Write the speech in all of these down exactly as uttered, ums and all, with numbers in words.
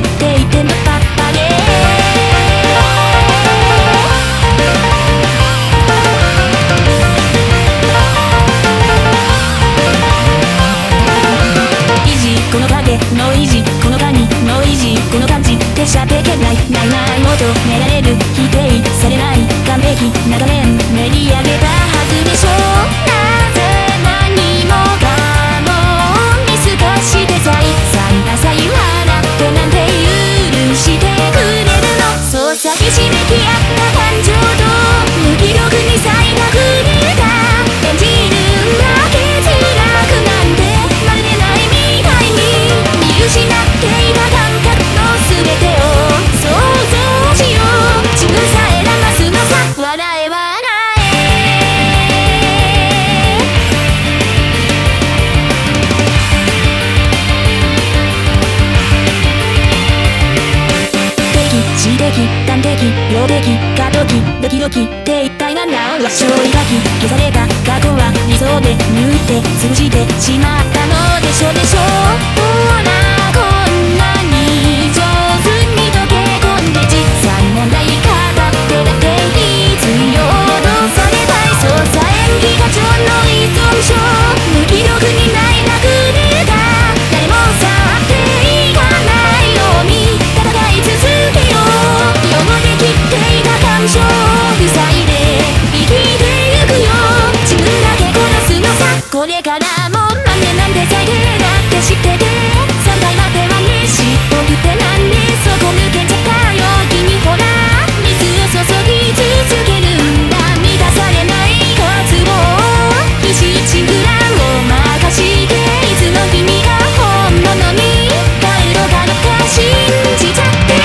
定点のパッパで意地この影の意地この影の意地この感じでしゃべけないないない求められる否定されない完璧な画面練り上げたはずでしょなぜ何もかも見透かして再三なさい笑ってなんて許してくれるのそうさひしめき合った感情と無気力に咲いた冬が演じるだけ辛くなんてまるでないみたいに見失っていた感覚の全てを想像しよう自分さえ騙すのさ笑え笑知的、端的、病的、過渡期、ドキドキって一体何だわしを描き消された過去は理想で縫って潰してしまったのでしょでしょほらこんなに上手に溶け込んで実際問題語ってだって必要とされたいそうさ演技過剰の依存症無気力にないなくれが誰も触っていかないように戦い続けよう汚れきっていた感情を塞いで生きてゆくよ自分だけ殺すのさこれからもなんでなんで最低だって知ってて三回まではねしっぽくてなんでそこ抜けちゃったよ君ほら水を注ぎ続けるんだ満たされない渇望必死一フランを任していつの君が本物に帰るのかどうか信じちゃって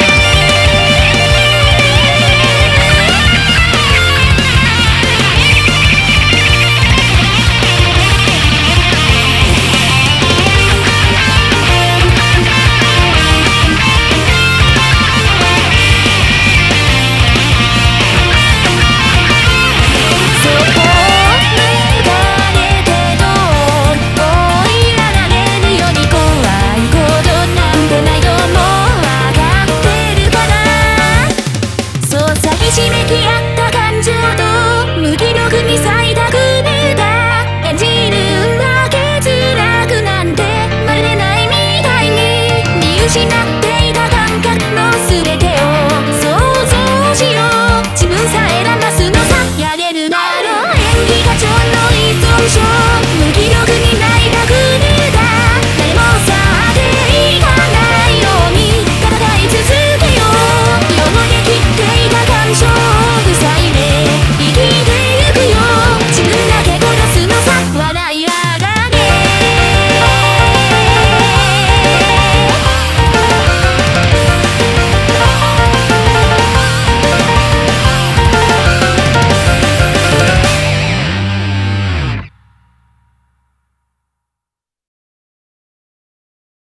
ひしめき合った感情と無気力に咲いた船が演じるだけ辛くなんてまるでないみたいに見失って